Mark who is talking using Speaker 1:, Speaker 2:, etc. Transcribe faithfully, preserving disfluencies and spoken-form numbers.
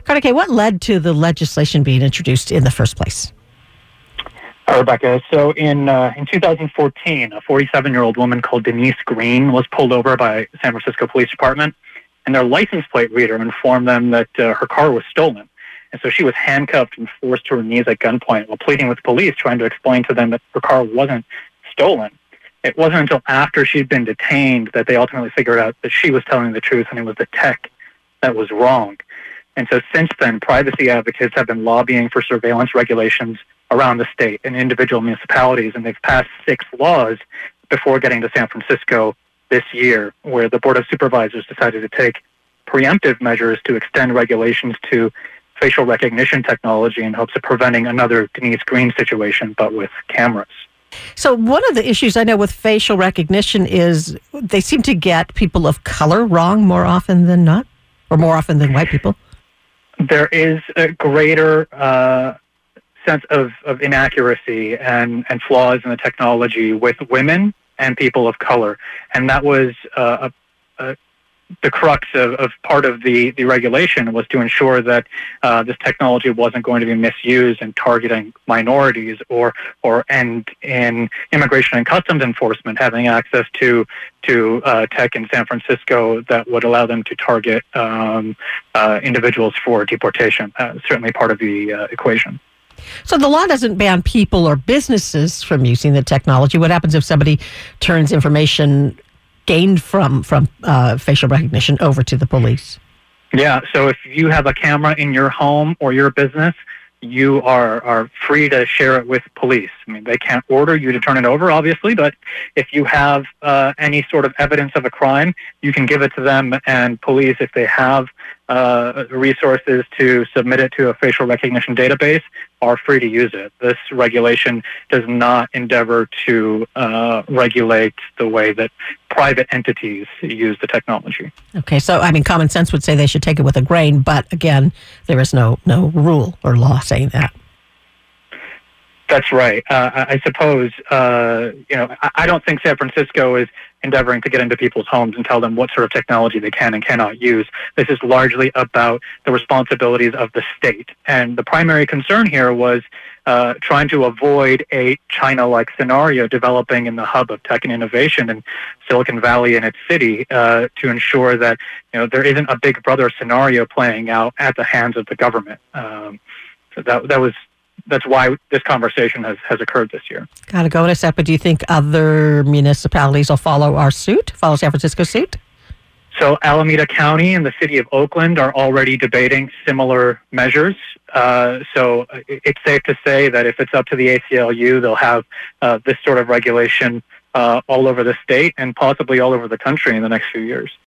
Speaker 1: Carter K., what led to the legislation being introduced in the first place?
Speaker 2: Hi, Rebecca. So in uh, in two thousand fourteen, a forty-seven-year-old woman called Denise Green was pulled over by San Francisco Police Department, and their license plate reader informed them that uh, her car was stolen. And so she was handcuffed and forced to her knees at gunpoint while pleading with police, trying to explain to them that her car wasn't stolen. It wasn't until after she'd been detained that they ultimately figured out that she was telling the truth and it was the tech that was wrong. And so since then, privacy advocates have been lobbying for surveillance regulations around the state and individual municipalities, and they've passed six laws before getting to San Francisco this year, where the Board of Supervisors decided to take preemptive measures to extend regulations to facial recognition technology in hopes of preventing another Denise Green situation, but with cameras.
Speaker 1: So one of the issues I know with facial recognition is they seem to get people of color wrong more often than not, or more often than white people.
Speaker 2: There is a greater uh, sense of, of inaccuracy and, and flaws in the technology with women and people of color. And that was uh, a, a the crux of, of part of the, the regulation was to ensure that uh, this technology wasn't going to be misused in targeting minorities or or end in immigration and customs enforcement having access to to uh, tech in San Francisco that would allow them to target um, uh, individuals for deportation. Uh, certainly part of the uh, equation.
Speaker 1: So the law doesn't ban people or businesses from using the technology. What happens if somebody turns information gained from from uh, facial recognition over to the police?
Speaker 2: Yeah, so if you have a camera in your home or your business, you are, are free to share it with police. I mean, they can't order you to turn it over, obviously, but if you have uh, any sort of evidence of a crime, you can give it to them, and police, if they have uh, resources to submit it to a facial recognition database, are free to use it. This regulation does not endeavor to uh, regulate the way that private entities use the technology.
Speaker 1: Okay, so I mean, common sense would say they should take it with a grain, but again, there is no no rule or law saying that.
Speaker 2: That's right. Uh, I suppose, uh, you know, I don't think San Francisco is endeavoring to get into people's homes and tell them what sort of technology they can and cannot use. This is largely about the responsibilities of the state. And the primary concern here was uh, trying to avoid a China-like scenario developing in the hub of tech and innovation in Silicon Valley and its city uh, to ensure that, you know, there isn't a big brother scenario playing out at the hands of the government. Um, so that that was That's why this conversation has, has occurred this year.
Speaker 1: Got to go in a sec, but do you think other municipalities will follow our suit, follow San Francisco's suit?
Speaker 2: So Alameda County and the city of Oakland are already debating similar measures. Uh, so it's safe to say that if it's up to the A C L U, they'll have uh, this sort of regulation uh, all over the state and possibly all over the country in the next few years.